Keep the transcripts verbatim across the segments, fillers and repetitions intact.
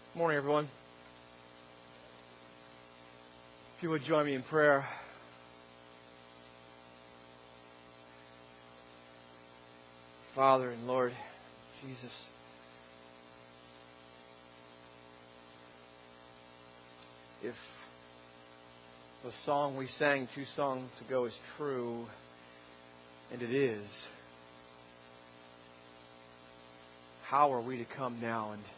Good morning, everyone. If you would join me in prayer. Father and Lord Jesus, if the song we sang two songs ago is true, and it is, how are we to come now and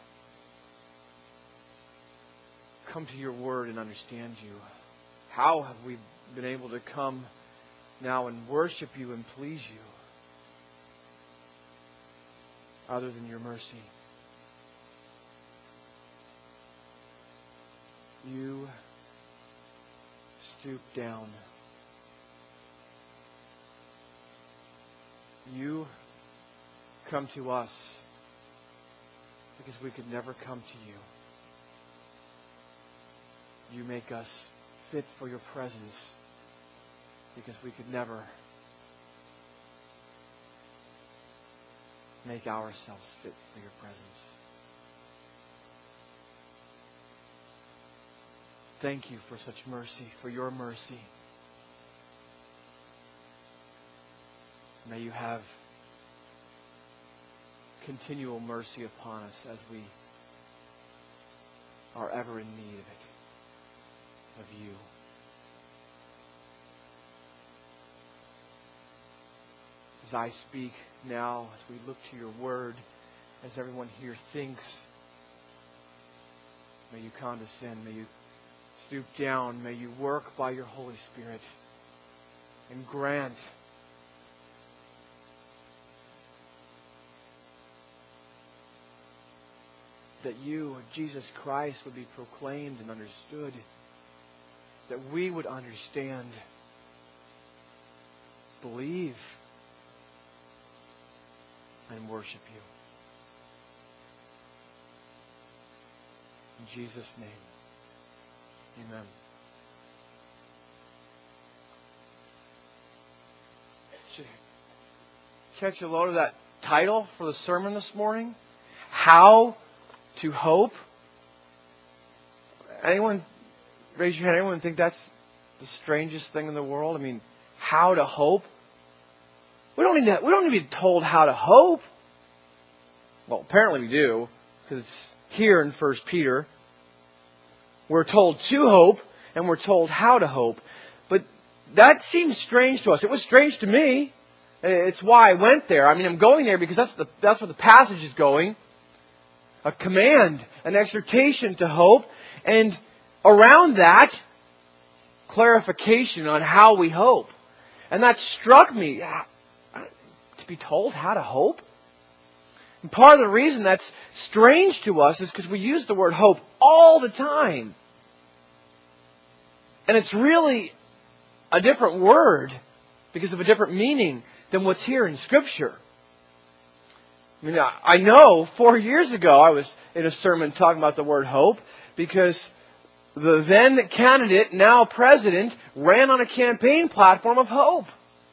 come to your word and understand you? How have we been able to come now and worship you and please you other than your mercy? You stoop down. You come to us because we could never come to you. You make us fit for your presence because we could never make ourselves fit for your presence. Thank you for such mercy, for your mercy. May you have continual mercy upon us as we are ever in need of it, of you. As I speak now, as we look to your word, as everyone here thinks, may you condescend, may you stoop down, may you work by your Holy Spirit and grant that you, Jesus Christ, would be proclaimed and understood, that we would understand, believe, and worship you. In Jesus' name, amen. Should catch a load of that title for the sermon this morning? How to hope? Anyone, raise your hand, anyone think that's the strangest thing in the world? I mean, how to hope? We don't need to, we don't need to be told how to hope. Well, apparently we do, because it's here in First Peter. We're told to hope, and we're told how to hope. But that seems strange to us. It was strange to me. It's why I went there. I mean, I'm going there because that's the that's where the passage is going. A command, an exhortation to hope, and around that, clarification on how we hope. And that struck me. To be told how to hope? And part of the reason that's strange to us is because we use the word hope all the time. And it's really a different word because of a different meaning than what's here in Scripture. I mean, I know four years ago I was in a sermon talking about the word hope because the then candidate, now president, ran on a campaign platform of hope.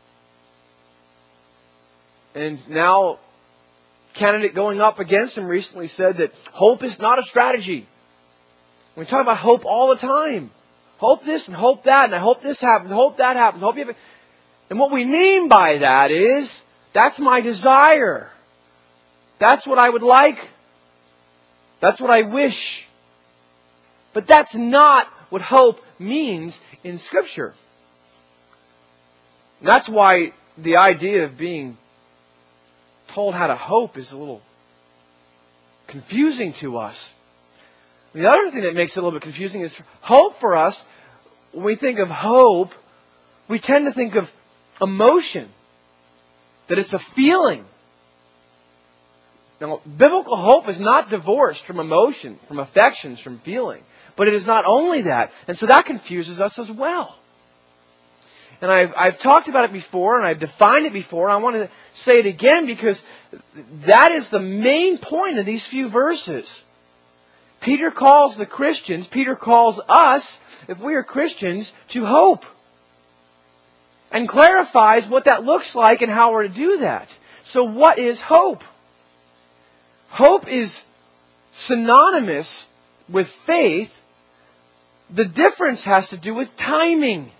And now, candidate going up against him recently said that hope is not a strategy. We talk about hope all the time. Hope this and hope that, and I hope this happens, hope that happens, hope you have... And what we mean by that is, that's my desire. That's what I would like. That's what I wish. But that's not what hope means in Scripture. And that's why the idea of being told how to hope is a little confusing to us. The other thing that makes it a little bit confusing is hope for us. When we think of hope, we tend to think of emotion. That it's a feeling. Now, biblical hope is not divorced from emotion, from affections, from feeling. But it is not only that. And so that confuses us as well. And I've, I've talked about it before, and I've defined it before, and I want to say it again because that is the main point of these few verses. Peter calls the Christians, Peter calls us, if we are Christians, to hope. And clarifies what that looks like and how we're to do that. So what is hope? Hope is synonymous with faith, the difference has to do with timing.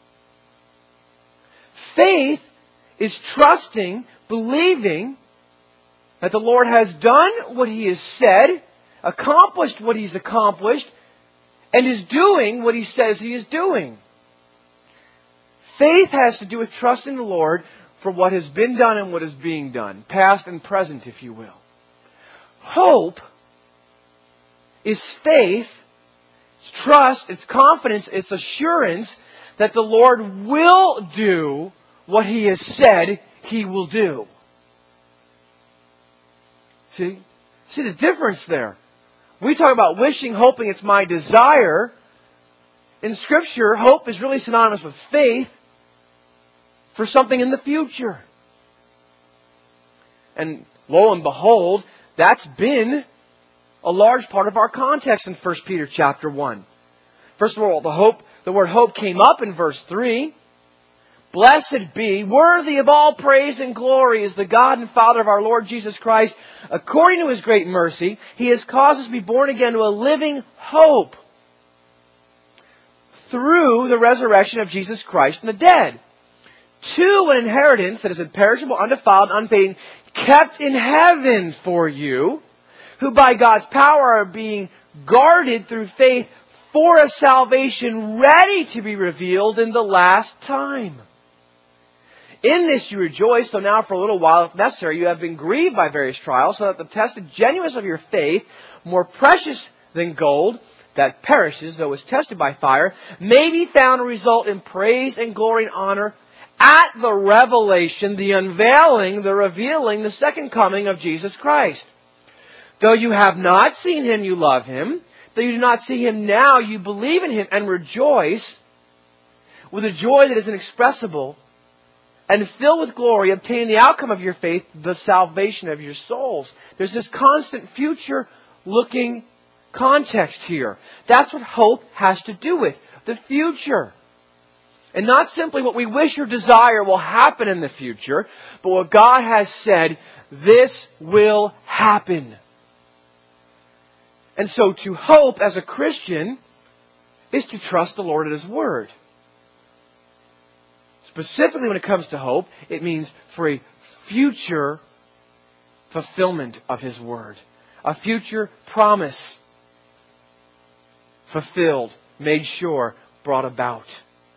Faith is trusting, believing that the Lord has done what He has said, accomplished what He's accomplished, and is doing what He says He is doing. Faith has to do with trusting the Lord for what has been done and what is being done, past and present, if you will. Hope is faith, it's trust, it's confidence, it's assurance that the Lord will do what He has said He will do. See? See the difference there? We talk about wishing, hoping, it's my desire. In Scripture, hope is really synonymous with faith for something in the future. And lo and behold, that's been a large part of our context in First Peter chapter one. First of all, the hope, the word hope came up in verse three. Blessed be, worthy of all praise and glory is the God and Father of our Lord Jesus Christ. According to His great mercy, He has caused us to be born again to a living hope through the resurrection of Jesus Christ from the dead, to an inheritance that is imperishable, undefiled, unfading, kept in heaven for you, who by God's power are being guarded through faith for a salvation ready to be revealed in the last time. In this you rejoice, though now for a little while, if necessary, you have been grieved by various trials, so that the tested genuineness of your faith, more precious than gold, that perishes, though is tested by fire, may be found to result in praise and glory and honor at the revelation, the unveiling, the revealing, the second coming of Jesus Christ. Though you have not seen Him, you love Him. Though you do not see Him now, you believe in Him and rejoice with a joy that is inexpressible and filled with glory, obtaining the outcome of your faith, the salvation of your souls. There's this constant future-looking context here. That's what hope has to do with. The future. And not simply what we wish or desire will happen in the future, but what God has said, this will happen. And so to hope as a Christian is to trust the Lord at His Word. Specifically when it comes to hope, it means for a future fulfillment of His Word. A future promise fulfilled, made sure, brought about.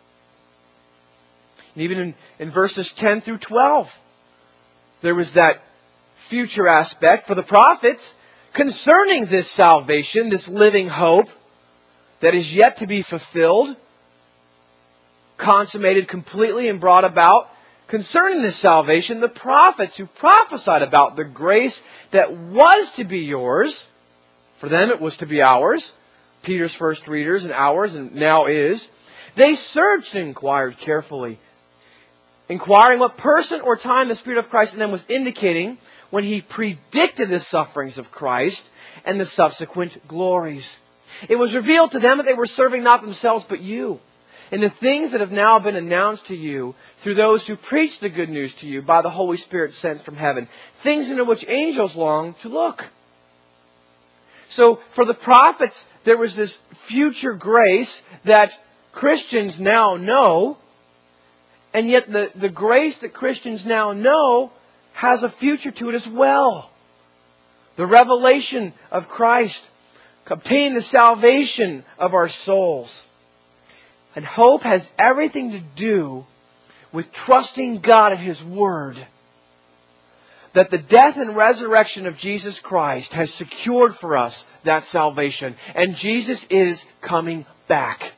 And even in, in verses ten through twelve, there was that future aspect for the prophets concerning this salvation, this living hope that is yet to be fulfilled, consummated completely and brought about. Concerning this salvation, the prophets who prophesied about the grace that was to be yours, for them it was to be ours, Peter's first readers and ours, and now is, they searched and inquired carefully, inquiring what person or time the Spirit of Christ in them was indicating when He predicted the sufferings of Christ and the subsequent glories. It was revealed to them that they were serving not themselves but you, and the things that have now been announced to you through those who preach the good news to you by the Holy Spirit sent from heaven, things into which angels long to look. So for the prophets, there was this future grace that Christians now know, and yet the, the grace that Christians now know has a future to it as well. The revelation of Christ, obtaining the salvation of our souls. And hope has everything to do with trusting God at His Word. That the death and resurrection of Jesus Christ has secured for us that salvation. And Jesus is coming back.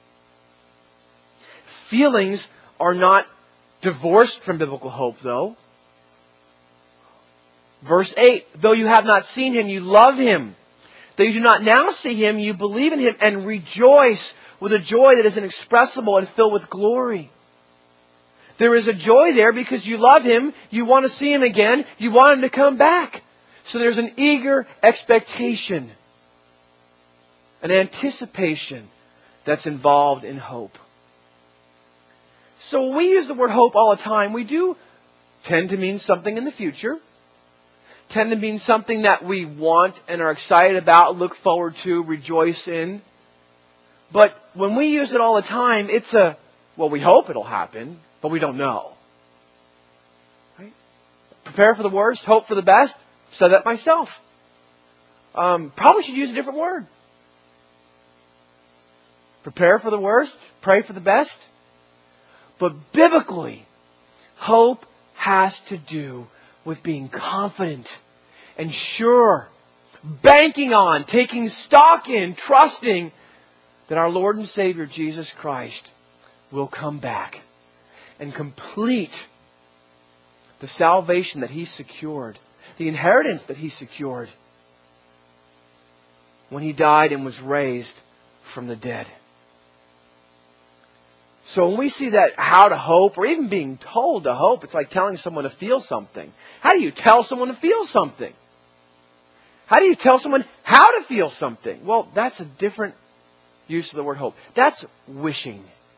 Feelings are not divorced from biblical hope, though. Verse eight, though you have not seen Him, you love Him. Though you do not now see Him, you believe in Him and rejoice with a joy that is inexpressible and filled with glory. There is a joy there because you love Him, you want to see Him again, you want Him to come back. So there's an eager expectation, an anticipation that's involved in hope. So when we use the word hope all the time, we do tend to mean something in the future. tend to mean something that we want and are excited about, look forward to, rejoice in. But when we use it all the time, it's a, well, we hope it'll happen, but we don't know. Right? Prepare for the worst, hope for the best. I've said that myself. Um, probably should use a different word. Prepare for the worst, pray for the best. But biblically, hope has to do with being confident and sure, banking on, taking stock in, trusting that our Lord and Savior Jesus Christ will come back and complete the salvation that He secured, the inheritance that He secured when He died and was raised from the dead. So when we see that how to hope, or even being told to hope, it's like telling someone to feel something. How do you tell someone to feel something? How do you tell someone how to feel something? Well, that's a different use of the word hope. That's wishing.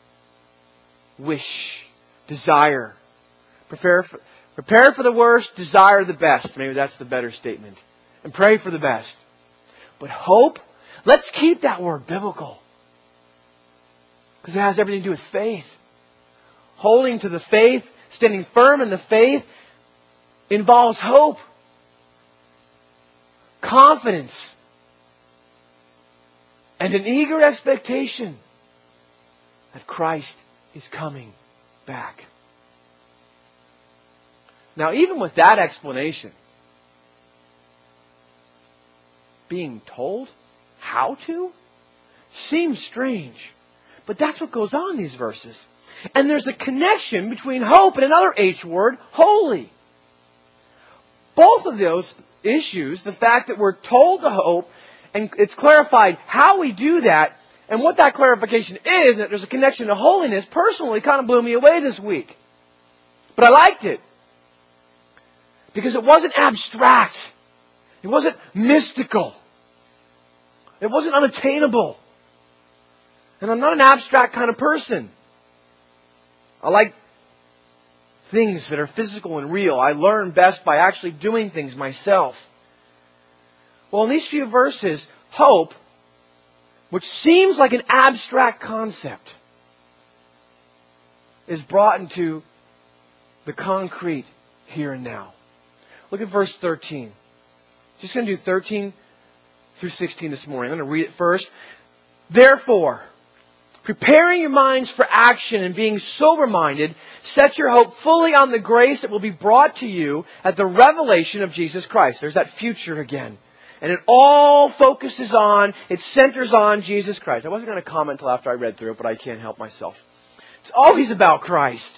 Wish. Desire. Prepare for, prepare for the worst, desire the best. Maybe that's the better statement. And pray for the best. But hope, let's keep that word biblical. Because it has everything to do with faith. Holding to the faith, standing firm in the faith, involves hope. Confidence. And an eager expectation that Christ is coming back. Now, even with that explanation, being told how to seems strange. But that's what goes on in these verses. And there's a connection between hope and another H word, holy. Both of those issues, the fact that we're told to hope, and it's clarified how we do that, and what that clarification is, that there's a connection to holiness, personally kind of blew me away this week. But I liked it. Because it wasn't abstract. It wasn't mystical. It wasn't unattainable. And I'm not an abstract kind of person. I like things that are physical and real. I learn best by actually doing things myself. Well, in these few verses, hope, which seems like an abstract concept, is brought into the concrete here and now. Look at verse thirteen. Just going to do thirteen through sixteen this morning. I'm going to read it first. Therefore, preparing your minds for action and being sober-minded, set your hope fully on the grace that will be brought to you at the revelation of Jesus Christ. There's that future again. And it all focuses on, it centers on Jesus Christ. I wasn't going to comment until after I read through it, but I can't help myself. It's always about Christ.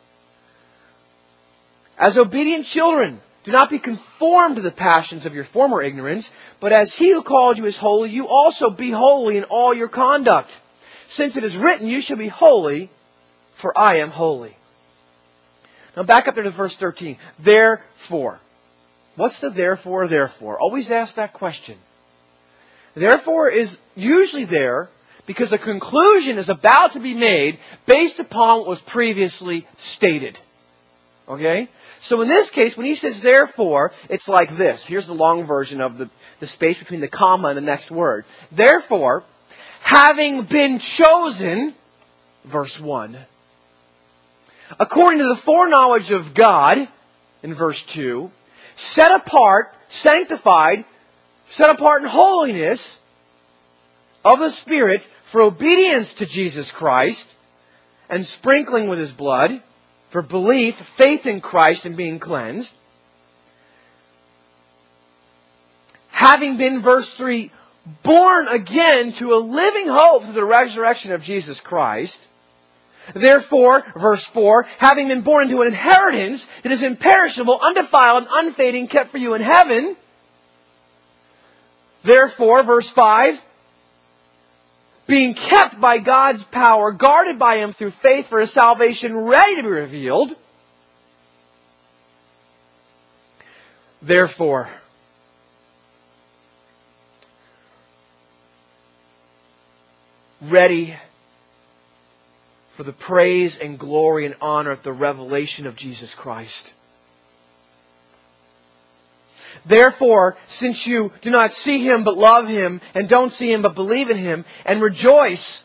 As obedient children, do not be conformed to the passions of your former ignorance, but as He who called you is holy, you also be holy in all your conduct. Since it is written, you shall be holy, for I am holy. Now back up there to verse thirteen. Therefore. What's the therefore, therefore? Always ask that question. Therefore is usually there because a conclusion is about to be made based upon what was previously stated. Okay? So in this case, when he says therefore, it's like this. Here's the long version of the, the space between the comma and the next word. Therefore, having been chosen, verse one, according to the foreknowledge of God, in verse two, set apart, sanctified, set apart in holiness of the Spirit for obedience to Jesus Christ and sprinkling with His blood, for belief, faith in Christ and being cleansed. Having been, verse three, born again to a living hope through the resurrection of Jesus Christ. Therefore, verse four, having been born into an inheritance that is imperishable, undefiled, and unfading, kept for you in heaven. Therefore, verse five, being kept by God's power, guarded by Him through faith for a salvation ready to be revealed. Therefore, ready for the praise and glory and honor at the revelation of Jesus Christ. Therefore, since you do not see Him but love Him, and don't see Him but believe in Him, and rejoice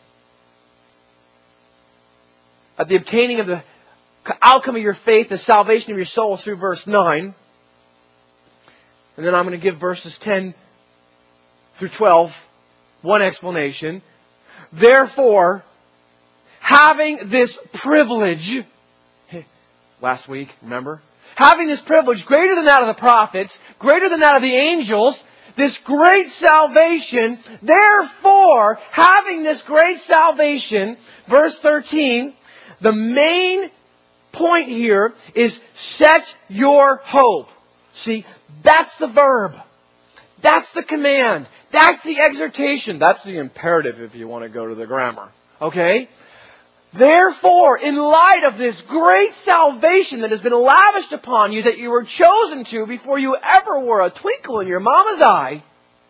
at the obtaining of the outcome of your faith, the salvation of your soul, through verse nine. And then I'm going to give verses ten through twelve one explanation. Therefore, having this privilege, last week, remember? Having this privilege greater than that of the prophets, greater than that of the angels, this great salvation, therefore, having this great salvation, verse thirteen, the main point here is set your hope. See, that's the verb. That's the command. That's the exhortation. That's the imperative if you want to go to the grammar. Okay? Therefore, in light of this great salvation that has been lavished upon you, that you were chosen to before you ever were a twinkle in your mama's eye,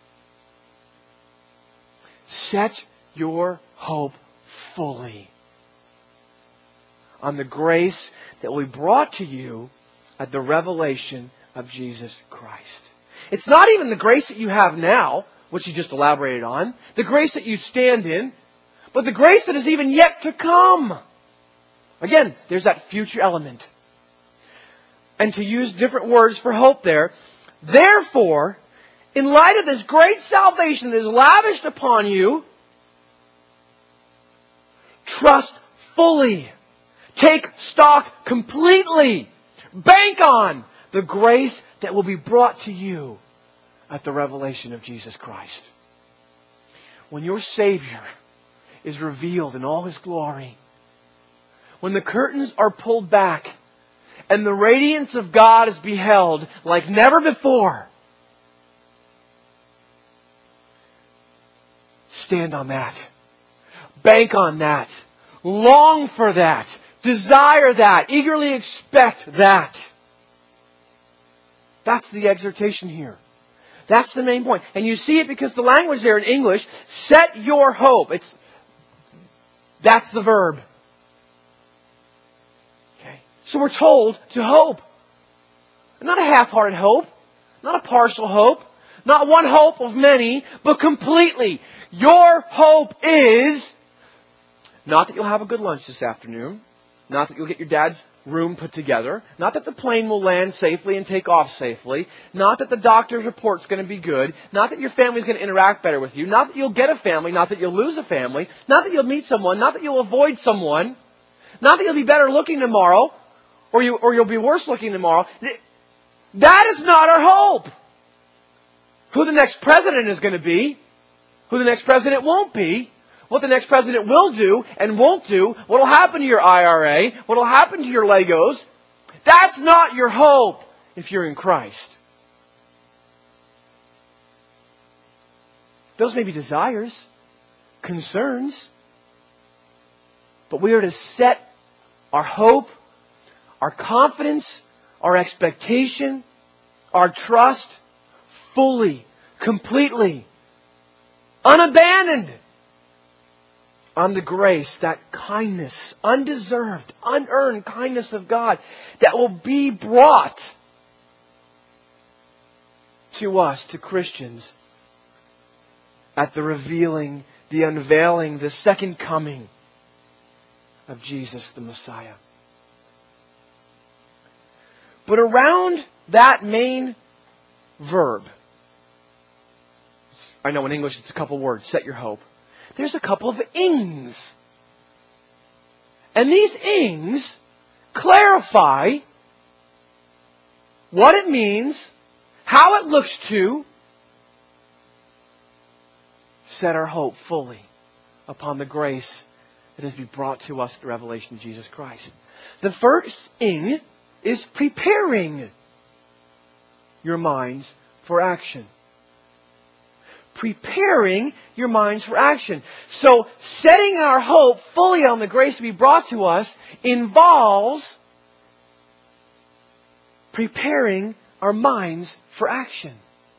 set your hope fully on the grace that will be brought to you at the revelation of Jesus Christ. It's not even the grace that you have now, which you just elaborated on, the grace that you stand in, but the grace that is even yet to come. Again, there's that future element. And to use different words for hope there, therefore, in light of this great salvation that is lavished upon you, trust fully. Take stock completely. Bank on the grace that will be brought to you at the revelation of Jesus Christ. When your Savior is revealed in all His glory, when the curtains are pulled back and the radiance of God is beheld like never before, stand on that. Bank on that. Long for that. Desire that. Eagerly expect that. That's the exhortation here. That's the main point. And you see it because the language there in English, set your hope. It's, that's the verb. Okay. So we're told to hope. Not a half-hearted hope. Not a partial hope. Not one hope of many, but completely. Your hope is not that you'll have a good lunch this afternoon. Not that you'll get your dad's room put together. Not that the plane will land safely and take off safely. Not that the doctor's report's going to be good. Not that your family's going to interact better with you. Not that you'll get a family. Not that you'll lose a family. Not that you'll meet someone. Not that you'll avoid someone. Not that you'll be better looking tomorrow. Or, you, or you'll be worse looking tomorrow. That is not our hope. Who the next president is going to be. Who the next president won't be. What the next president will do and won't do, what will happen to your I R A, what will happen to your Legos. That's not your hope if you're in Christ. Those may be desires, concerns, but we are to set our hope, our confidence, our expectation, our trust fully, completely, unabandoned on the grace, that kindness, undeserved, unearned kindness of God that will be brought to us, to Christians, at the revealing, the unveiling, the second coming of Jesus the Messiah. But around that main verb, I know in English it's a couple words, set your hope. There's a couple of ings. And these ings clarify what it means, how it looks to set our hope fully upon the grace that is to be brought to us at the revelation of Jesus Christ. The first ing is preparing your minds for action. Preparing your minds for action. So, setting our hope fully on the grace to be brought to us involves preparing our minds for action.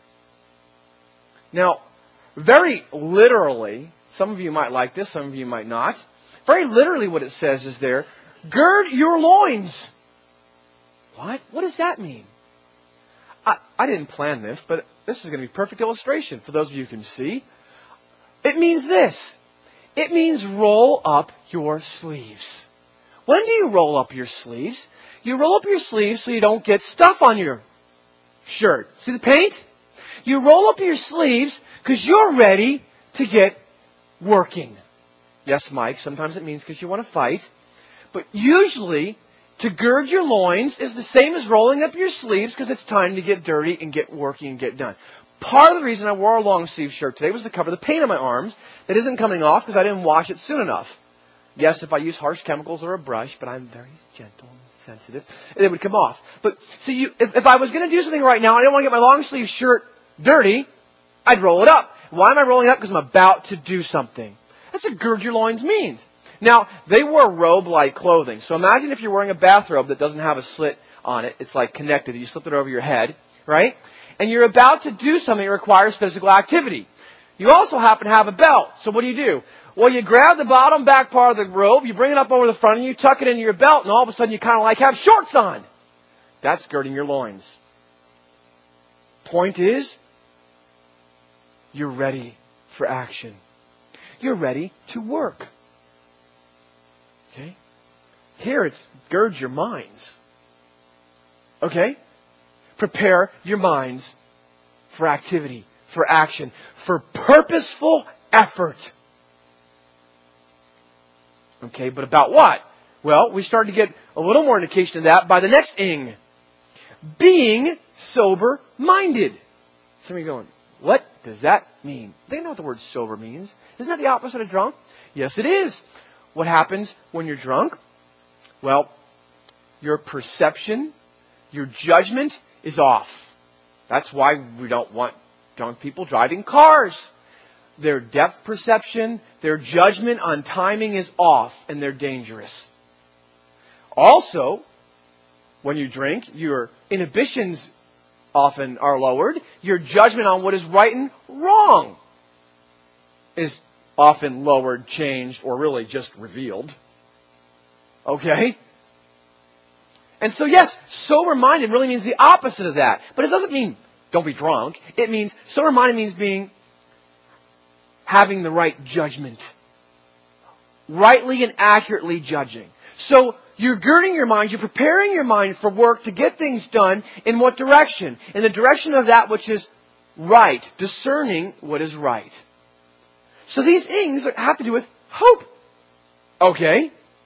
Now, very literally, some of you might like this, some of you might not. Very literally what it says is there, gird your loins. What? What does that mean? I, I didn't plan this, but this is going to be a perfect illustration for those of you who can see. It means this. It means roll up your sleeves. When do you roll up your sleeves? You roll up your sleeves so you don't get stuff on your shirt. See the paint? You roll up your sleeves because you're ready to get working. Yes, Mike, sometimes it means because you want to fight. But usually, to gird your loins is the same as rolling up your sleeves because it's time to get dirty and get working and get done. Part of the reason I wore a long sleeve shirt today was to cover the paint on my arms that isn't coming off because I didn't wash it soon enough. Yes, if I use harsh chemicals or a brush, but I'm very gentle and sensitive, it would come off. But see, you, if, if I was going to do something right now, I didn't want to get my long sleeve shirt dirty, I'd roll it up. Why am I rolling it up? Because I'm about to do something. That's what gird your loins means. Now, they wore robe-like clothing. So imagine if you're wearing a bathrobe that doesn't have a slit on it. It's like connected. You slip it over your head, right? And you're about to do something that requires physical activity. You also happen to have a belt. So what do you do? Well, you grab the bottom back part of the robe, you bring it up over the front, and you tuck it into your belt, and all of a sudden you kind of like have shorts on. That's girding your loins. Point is, you're ready for action. You're ready to work. Okay? Here it's gird your minds. Okay? Prepare your minds for activity, for action, for purposeful effort. Okay, but about what? Well, we start to get a little more indication of that by the next ing. Being sober-minded. Some of you are going, what does that mean? They know what the word sober means. Isn't that the opposite of drunk? Yes, it is. What happens when you're drunk? Well, your perception, your judgment is off. That's why we don't want drunk people driving cars. Their depth perception, their judgment on timing is off, and they're dangerous. Also, when you drink, your inhibitions often are lowered. Your judgment on what is right and wrong is often lowered, changed, or really just revealed. Okay? And so yes, sober-minded really means the opposite of that. But it doesn't mean don't be drunk. It means, sober-minded means being, having the right judgment. Rightly and accurately judging. So, you're girding your mind, you're preparing your mind for work to get things done in what direction? In the direction of that which is right. Discerning what is right. So these things have to do with hope. Okay.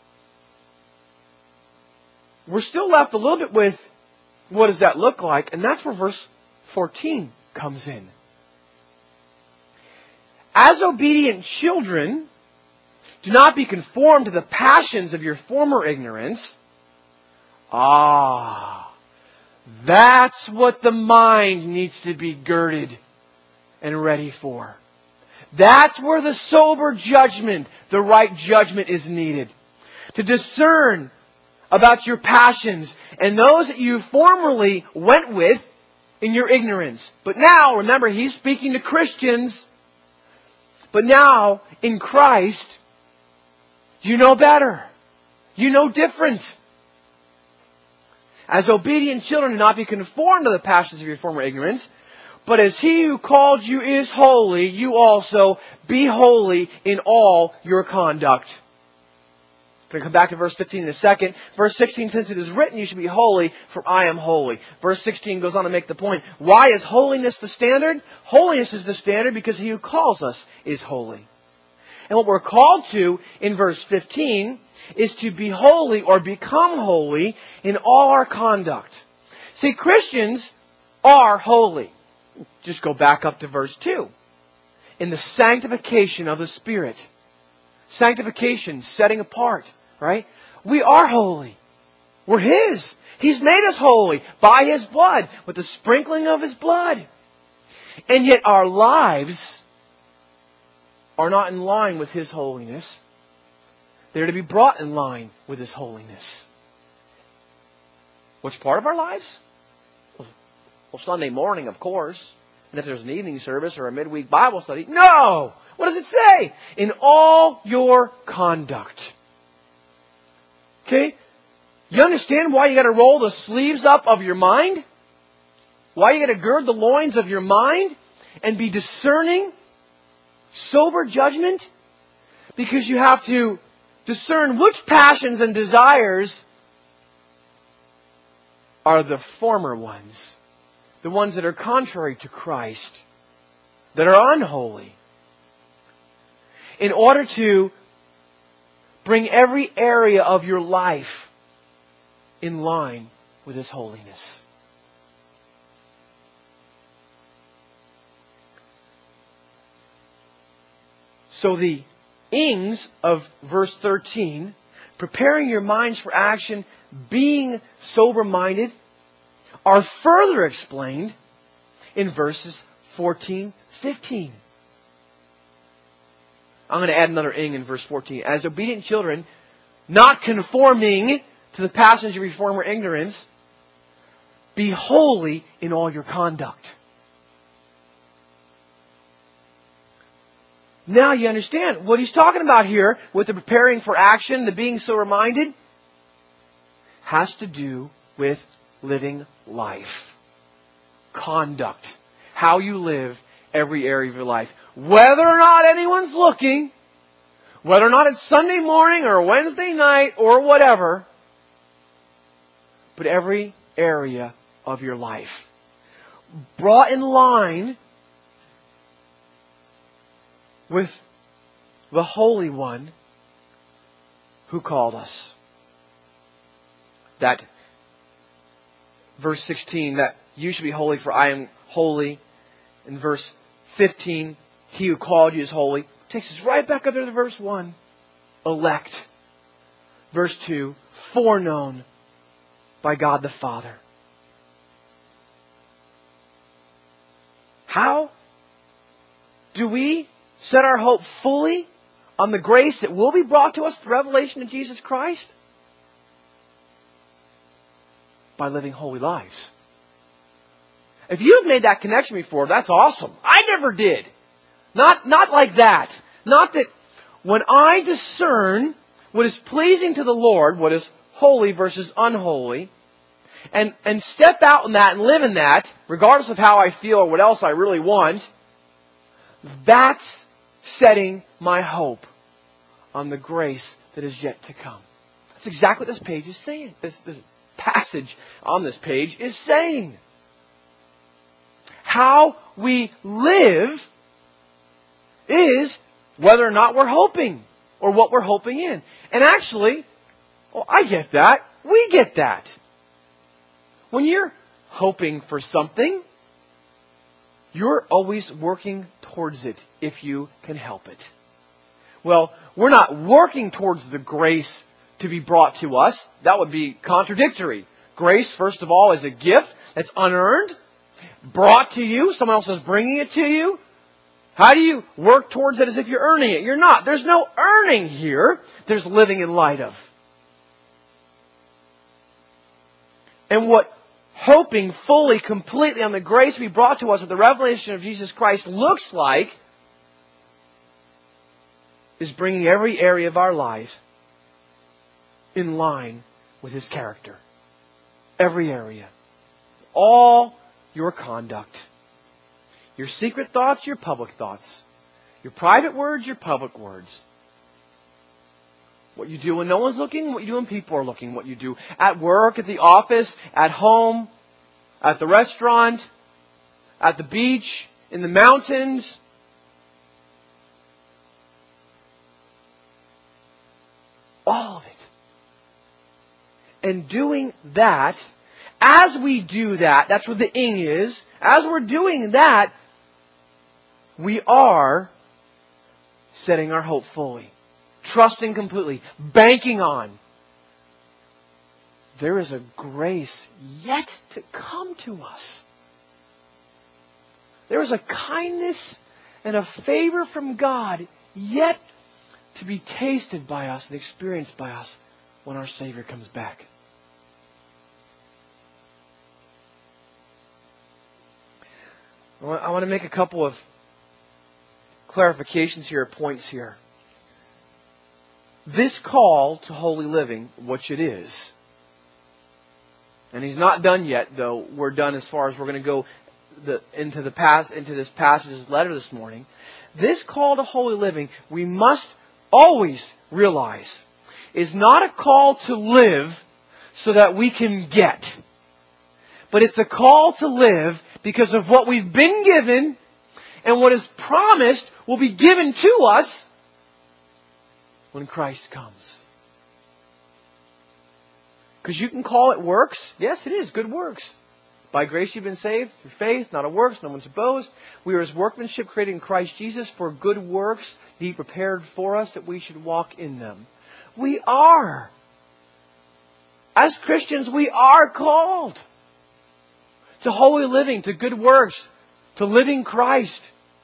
We're still left a little bit with what does that look like? And that's where verse fourteen comes in. As obedient children, do not be conformed to the passions of your former ignorance. Ah, that's what the mind needs to be girded and ready for. That's where the sober judgment, the right judgment is needed. To discern about your passions and those that you formerly went with in your ignorance. But now, remember, he's speaking to Christians. But now, in Christ, you know better. You know different. As obedient children, do not be conformed to the passions of your former ignorance. But as He who called you is holy, you also be holy in all your conduct. I'm going to come back to verse fifteen in a second. Verse sixteen, since it is written, you should be holy, for I am holy. Verse sixteen goes on to make the point. Why is holiness the standard? Holiness is the standard because He who calls us is holy. And what we're called to in verse fifteen is to be holy or become holy in all our conduct. See, Christians are holy. Just go back up to verse two. In the sanctification of the Spirit. Sanctification, setting apart, right? We are holy. We're His. He's made us holy by His blood, with the sprinkling of His blood. And yet our lives are not in line with His holiness. They're to be brought in line with His holiness. Which part of our lives? Well, Sunday morning, of course. And if there's an evening service or a midweek Bible study, no! What does it say? In all your conduct. Okay? You understand why you got to roll the sleeves up of your mind? Why you got to gird the loins of your mind and be discerning, sober judgment? Because you have to discern which passions and desires are the former ones. The ones that are contrary to Christ. That are unholy. In order to bring every area of your life in line with His holiness. So the ings of verse thirteen, preparing your minds for action, being sober-minded, are further explained in verses fourteen, fifteen. I'm going to add another ing in verse fourteen. As obedient children, not conforming to the passions of your former ignorance, be holy in all your conduct. Now you understand what he's talking about here with the preparing for action, the being sober-minded, has to do with living life. Conduct. How you live every area of your life. Whether or not anyone's looking, whether or not it's Sunday morning or Wednesday night or whatever, but every area of your life. Brought in line with the Holy One who called us. That verse sixteen, that you should be holy for I am holy. In verse fifteen, He who called you is holy. Takes us right back up there to verse one. Elect. Verse two, foreknown by God the Father. How do we set our hope fully on the grace that will be brought to us, the revelation of Jesus Christ? By living holy lives. If you've made that connection before, that's awesome. I never did. Not, not like that. Not that when I discern what is pleasing to the Lord, what is holy versus unholy, and, and step out in that and live in that, regardless of how I feel or what else I really want, that's setting my hope on the grace that is yet to come. That's exactly what this page is saying. This, this passage on this page is saying. How we live is whether or not we're hoping or what we're hoping in. And actually, well, I get that. We get that. When you're hoping for something, you're always working towards it if you can help it. Well, we're not working towards the grace to be brought to us. That would be contradictory. Grace, first of all, is a gift that's unearned, brought to you. Someone else is bringing it to you. How do you work towards it as if you're earning it? You're not. There's no earning here. There's living in light of. And what hoping fully, completely on the grace to be brought to us at the revelation of Jesus Christ looks like is bringing every area of our life in line with His character. Every area. All your conduct. Your secret thoughts, your public thoughts. Your private words, your public words. What you do when no one's looking, what you do when people are looking. What you do at work, at the office, at home, at the restaurant, at the beach, in the mountains. All of it. And doing that, as we do that, that's what the ing is, as we're doing that, we are setting our hope fully, trusting completely, banking on. There is a grace yet to come to us. There is a kindness and a favor from God yet to be tasted by us and experienced by us when our Savior comes back. I want to make a couple of clarifications here, points here. This call to holy living, which it is, And He's not done yet, though. We're done as far as we're going to go the, into the past, into this passage's letter this morning. This call to holy living, we must always realize, is not a call to live so that we can get. But it's a call to live because of what we've been given and what is promised will be given to us when Christ comes. Because you can call it works. Yes, it is good works. By grace you've been saved through faith, not of works, no one to boast. We are His workmanship created in Christ Jesus for good works, He prepared for us that we should walk in them. We are. As Christians, we are called to holy living, to good works, to living Christ,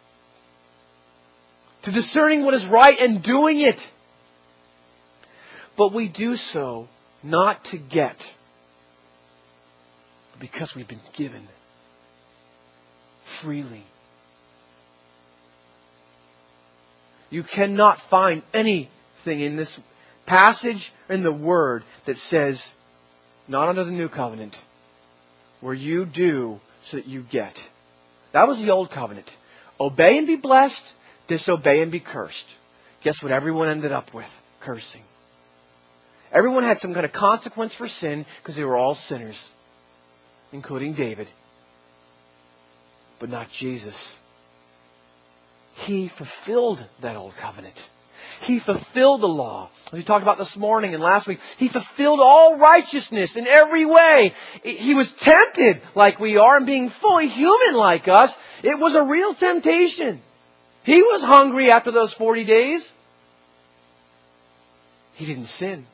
to discerning what is right and doing it. But we do so not to get, but because we've been given freely. You cannot find anything in this passage or in the Word that says, not under the new covenant, where you do so that you get. That was the old covenant. Obey and be blessed, disobey and be cursed. Guess what everyone ended up with? Cursing. Everyone had some kind of consequence for sin because they were all sinners, including David. But not Jesus. He fulfilled that old covenant. He fulfilled the law. As we talked about this morning and last week, He fulfilled all righteousness in every way. He was tempted like we are, and being fully human like us, it was a real temptation. He was hungry after those forty days. He didn't sin.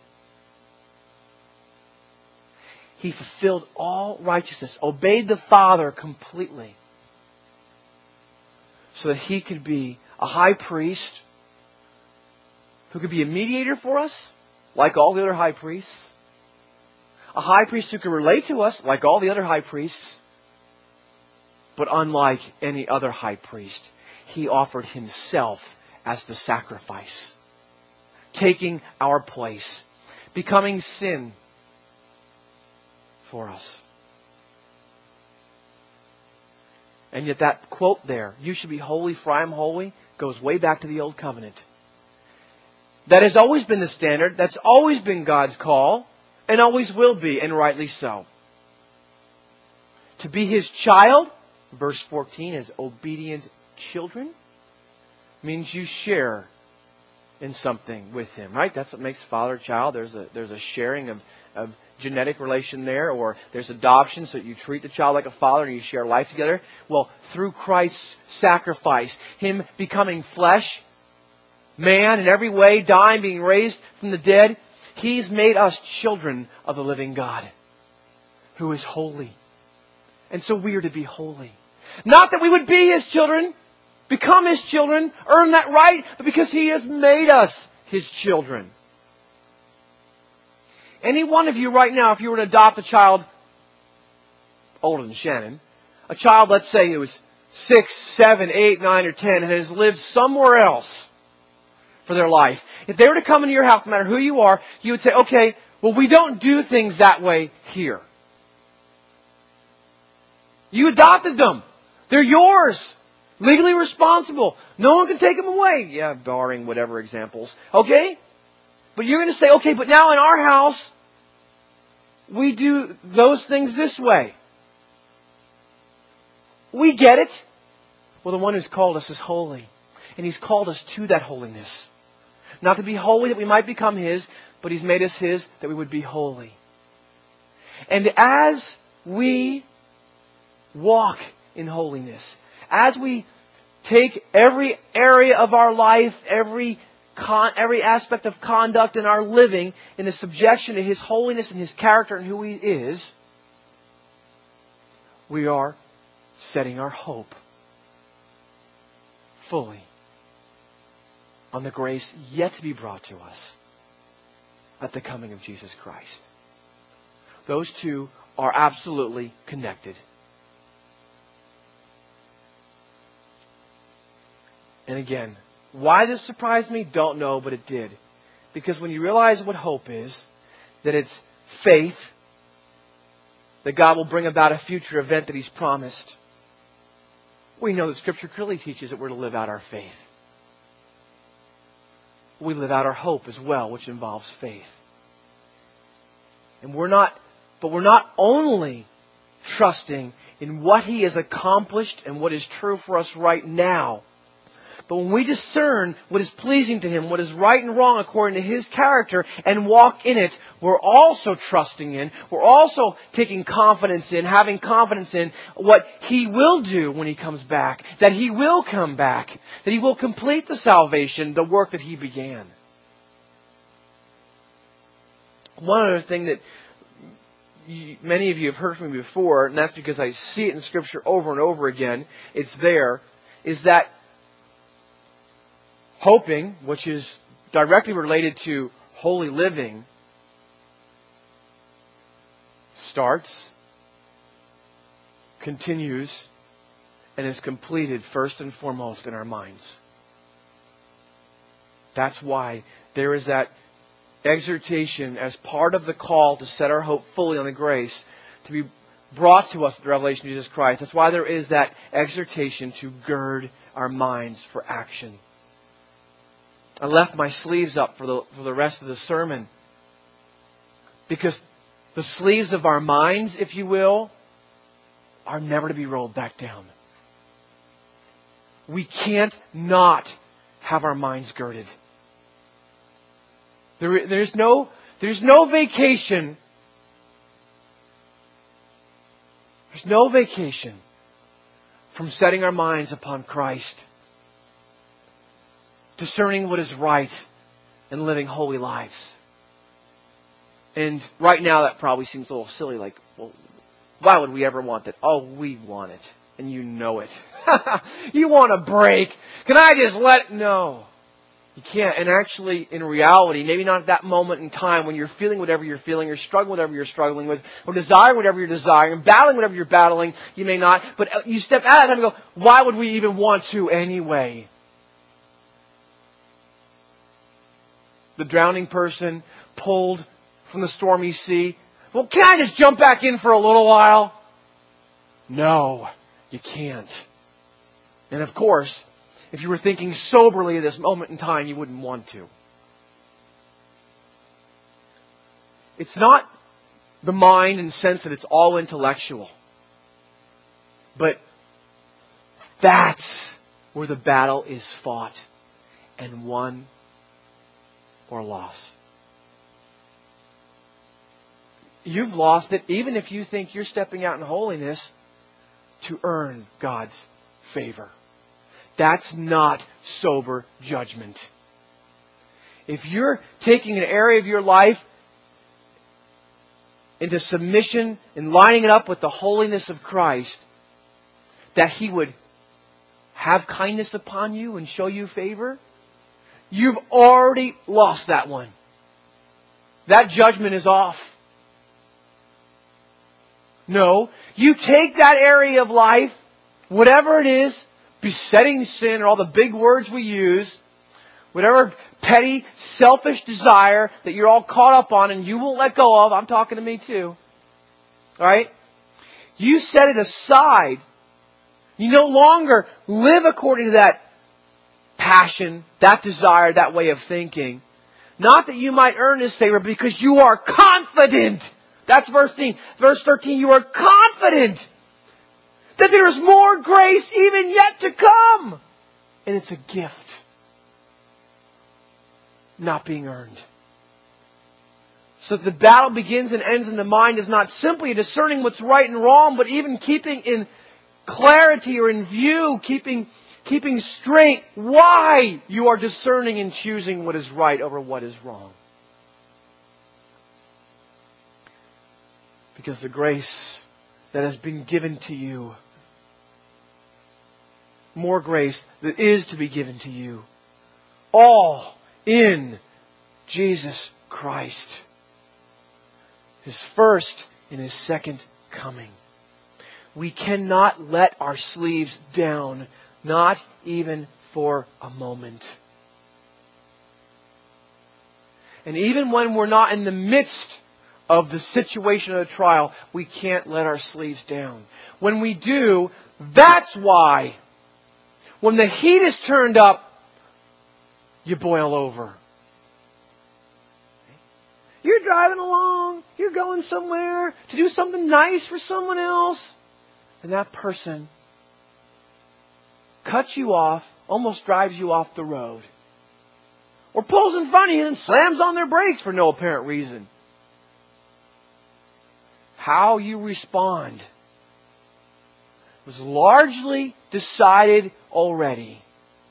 He fulfilled all righteousness, obeyed the Father completely, so that He could be a high priest who could be a mediator for us, like all the other high priests. A high priest who could relate to us, like all the other high priests. But unlike any other high priest, He offered Himself as the sacrifice, taking our place, becoming sin for us. And yet that quote there, you should be holy for I am holy, goes way back to the Old Covenant. That has always been the standard. That's always been God's call. And always will be, and rightly so. To be His child, verse fourteen, as obedient children, means you share in something with Him, right? That's what makes father-child. There's a, there's a sharing of, of genetic relation there, or there's adoption, so you treat the child like a father and you share life together. Well, through Christ's sacrifice, Him becoming flesh, man in every way, dying, being raised from the dead, He's made us children of the living God, who is holy. And so we are to be holy. Not that we would be His children, become His children, earn that right, but because He has made us His children. Any one of you right now, if you were to adopt a child older than Shannon, a child, let's say, who was six, seven, eight, nine, or ten, and has lived somewhere else for their life. If they were to come into your house, no matter who you are, you would say, okay, well, we don't do things that way here. You adopted them. They're yours. Legally responsible. No one can take them away. Yeah, barring whatever examples. Okay? But you're going to say, okay, but now in our house, we do those things this way. We get it. Well, the one who's called us is holy. And He's called us to that holiness. Not to be holy that we might become His, but He's made us His that we would be holy. And as we walk in holiness, as we take every area of our life, every con- every aspect of conduct in our living in the subjection to His holiness and His character and who He is, we are setting our hope fully on the grace yet to be brought to us at the coming of Jesus Christ. Those two are absolutely connected. And again, why this surprised me, don't know, but it did. Because when you realize what hope is, that it's faith that God will bring about a future event that He's promised. We know that Scripture clearly teaches that we're to live out our faith. We live out our hope as well, which involves faith. And we're not, but we're not only trusting in what He has accomplished and what is true for us right now. But when we discern what is pleasing to Him, what is right and wrong according to His character, and walk in it, we're also trusting in, we're also taking confidence in, having confidence in what He will do when He comes back. That He will come back. That He will complete the salvation, the work that He began. One other thing that you, many of you have heard from me before, and that's because I see it in Scripture over and over again, it's there, is that hoping, which is directly related to holy living, starts, continues, and is completed first and foremost in our minds. That's why there is that exhortation as part of the call to set our hope fully on the grace to be brought to us at the revelation of Jesus Christ. That's why there is that exhortation to gird our minds for action. I left my sleeves up for the for the rest of the sermon because the sleeves of our minds, if you will, are never to be rolled back down. We can't not have our minds girded. There, there's no there's no vacation. There's no vacation from setting our minds upon Christ, discerning what is right, and living holy lives. And right now that probably seems a little silly, like, well, why would we ever want that? Oh, we want it. And you know it. You want a break. Can I just let... No. You can't. And actually, in reality, maybe not at that moment in time when you're feeling whatever you're feeling, or struggling whatever you're struggling with, or desiring whatever you're desiring, battling whatever you're battling, you may not. But you step out of that time and go, why would we even want to anyway? The drowning person pulled from the stormy sea. Well, can I just jump back in for a little while? No, you can't. And of course, if you were thinking soberly at this moment in time, you wouldn't want to. It's not the mind and sense that it's all intellectual. But that's where the battle is fought and won or lost. You've lost it even if you think you're stepping out in holiness to earn God's favor. That's not sober judgment. If you're taking an area of your life into submission and lining it up with the holiness of Christ, that He would have kindness upon you and show you favor, you've already lost that one. That judgment is off. No, you take that area of life, whatever it is, besetting sin, or all the big words we use, whatever petty, selfish desire that you're all caught up on and you won't let go of. I'm talking to me too. Alright? You set it aside. You no longer live according to that passion, that desire, that way of thinking. Not that you might earn His favor, because you are confident. That's verse thirteen. Verse thirteen, you are confident that there is more grace even yet to come. And it's a gift, not being earned. So the battle begins and ends in the mind is not simply discerning what's right and wrong, but even keeping in clarity or in view, keeping, keeping straight why you are discerning and choosing what is right over what is wrong. Because the grace that has been given to you, more grace that is to be given to you, all in Jesus Christ, His first and His second coming. We cannot let our sleeves down, not even for a moment. And even when we're not in the midst of the situation of the trial, we can't let our sleeves down. When we do, that's why when the heat is turned up, you boil over. You're driving along, you're going somewhere to do something nice for someone else, and that person cuts you off, almost drives you off the road, or pulls in front of you and slams on their brakes for no apparent reason. How you respond was largely decided already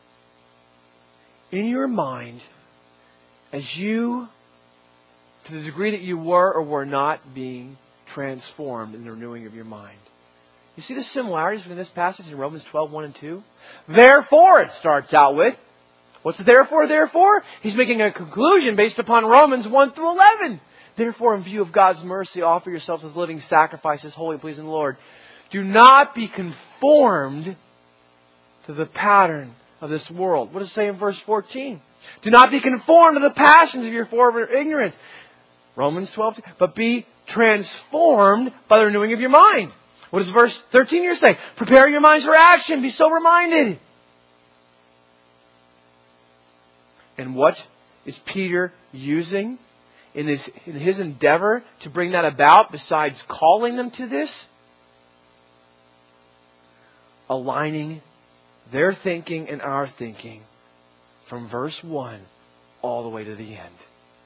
in your mind as you, to the degree that you were or were not being transformed in the renewing of your mind. You see the similarities between this passage in Romans twelve, one and two? Therefore, it starts out with, what's the therefore, therefore? He's making a conclusion based upon Romans one through eleven. Therefore, in view of God's mercy, offer yourselves as living sacrifices, holy and pleasing to the Lord. Do not be conformed to the pattern of this world. What does it say in verse fourteen? Do not be conformed to the passions of your former ignorance. Romans twelve, but be transformed by the renewing of your mind. What does verse thirteen here say? Prepare your minds for action. Be sober-minded. And what is Peter using in his, in his endeavor to bring that about besides calling them to this? Aligning their thinking and our thinking from verse one all the way to the end.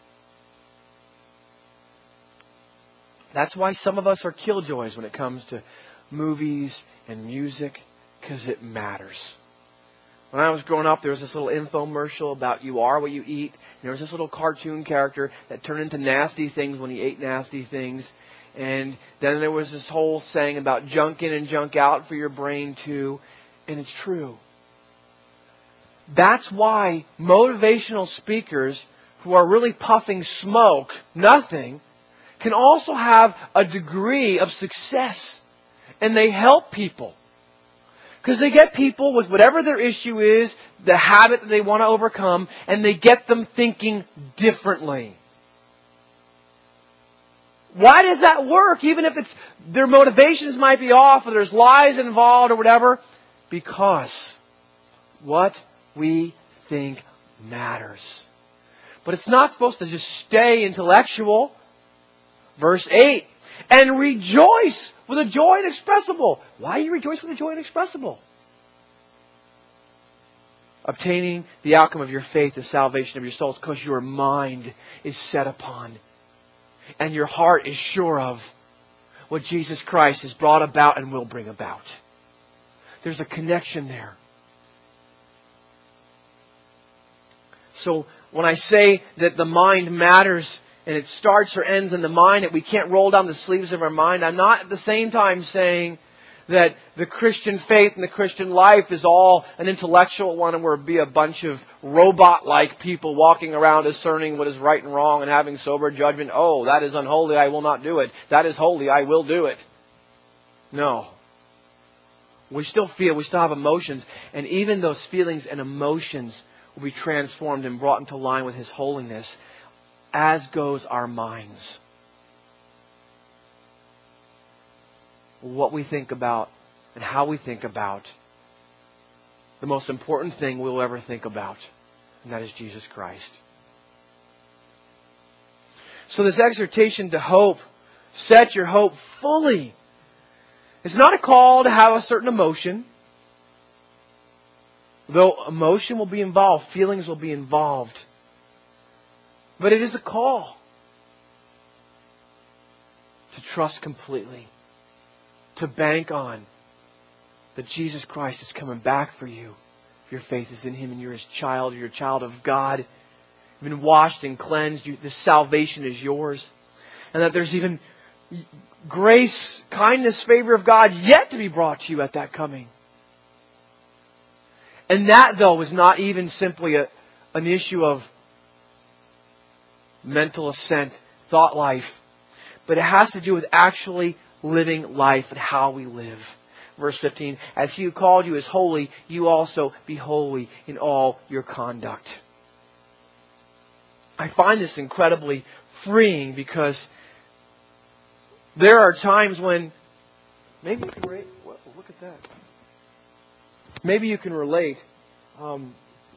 That's why some of us are killjoys when it comes to movies and music, because it matters. When I was growing up, there was this little infomercial about you are what you eat. And there was this little cartoon character that turned into nasty things when he ate nasty things. And then there was this whole saying about junk in and junk out for your brain too. And it's true. That's why motivational speakers who are really puffing smoke, nothing, can also have a degree of success. And they help people. Because they get people with whatever their issue is, the habit that they want to overcome, and they get them thinking differently. Why does that work? Even if it's their motivations might be off, or there's lies involved or whatever. Because what we think matters. But it's not supposed to just stay intellectual. Verse eight. And rejoice with a joy inexpressible. Why do you rejoice with a joy inexpressible? Obtaining the outcome of your faith, the salvation of your souls, because your mind is set upon and your heart is sure of what Jesus Christ has brought about and will bring about. There's a connection there. So when I say that the mind matters, and it starts or ends in the mind, that we can't roll down the sleeves of our mind, I'm not at the same time saying that the Christian faith and the Christian life is all an intellectual one and we'll be a bunch of robot-like people walking around discerning what is right and wrong and having sober judgment. Oh, that is unholy, I will not do it. That is holy, I will do it. No. We still feel, we still have emotions, and even those feelings and emotions will be transformed and brought into line with His holiness, as goes our minds. What we think about and how we think about the most important thing we'll ever think about, and that is Jesus Christ. So this exhortation to hope, set your hope fully. It's not a call to have a certain emotion. Though emotion will be involved, feelings will be involved. But it is a call to trust completely, to bank on that Jesus Christ is coming back for you. If your faith is in Him and you're His child, you're a child of God, you've been washed and cleansed, you, this salvation is yours. And that there's even grace, kindness, favor of God yet to be brought to you at that coming. And that, though, is not even simply a, an issue of mental assent, thought life, but it has to do with actually living life and how we live. Verse fifteen, as He who called you is holy, you also be holy in all your conduct. I find this incredibly freeing because There are times when maybe you can relate. Well, look at that. Maybe you can relate. Um,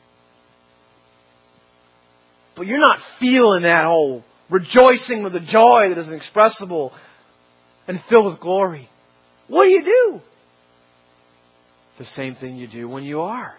but you're not feeling that whole rejoicing with a joy that is inexpressible and filled with glory. What do you do? The same thing you do when you are.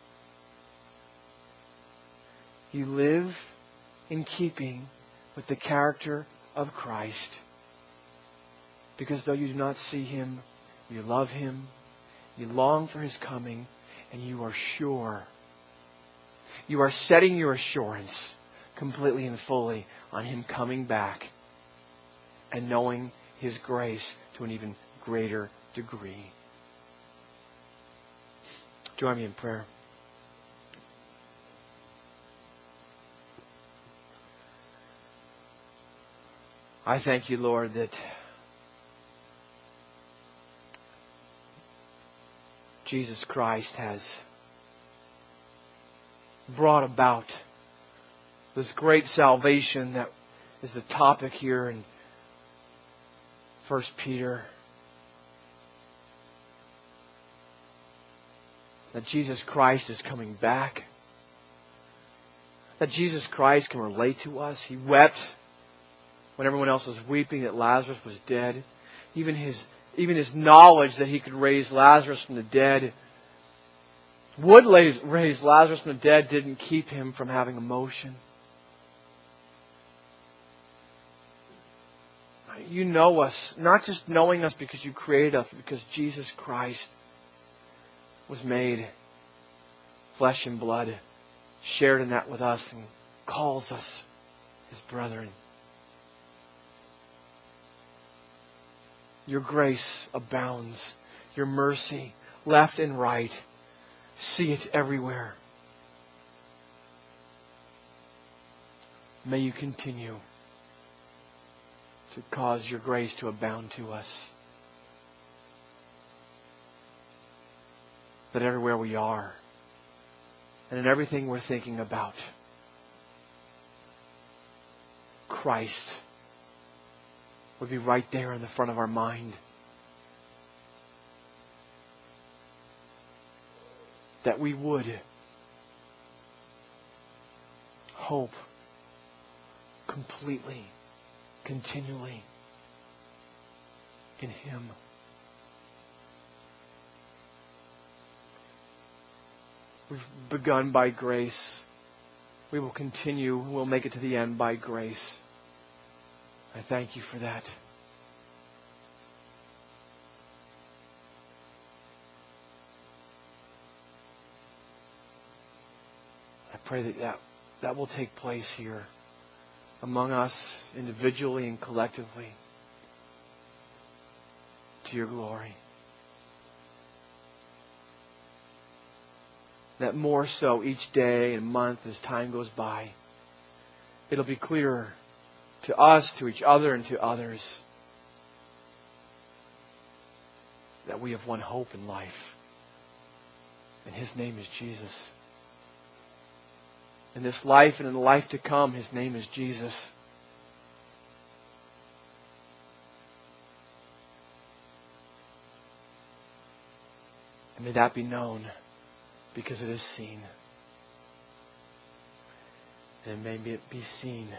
You live in keeping with the character of Christ. Because though you do not see Him, you love Him, you long for His coming, and you are sure. You are setting your assurance completely and fully on Him coming back and knowing His grace to an even greater degree. Join me in prayer. I thank you, Lord, that Jesus Christ has brought about this great salvation that is the topic here in First Peter. That Jesus Christ is coming back. That Jesus Christ can relate to us. He wept when everyone else was weeping that Lazarus was dead. Even his, even his knowledge that He could raise Lazarus from the dead, would raise, raise Lazarus from the dead, didn't keep Him from having emotion. You know us, not just knowing us because You created us, but because Jesus Christ was made flesh and blood, shared in that with us, and calls us His brethren. Your grace abounds. Your mercy, left and right. See it everywhere. May You continue to cause Your grace to abound to us. That everywhere we are, and in everything we're thinking about, Christ would be right there in the front of our mind. That we would hope completely, continually in Him. We've begun by grace. We will continue. We'll make it to the end by grace. I thank You for that. I pray that, that that will take place here among us individually and collectively to Your glory. That more so each day and month as time goes by, it'll be clearer to us, to each other, and to others that we have one hope in life. And His name is Jesus. In this life and in the life to come, His name is Jesus. And may that be known because it is seen. And may it be seen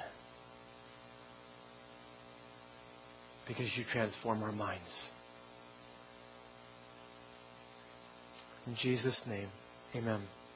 because You transform our minds. In Jesus' name, amen.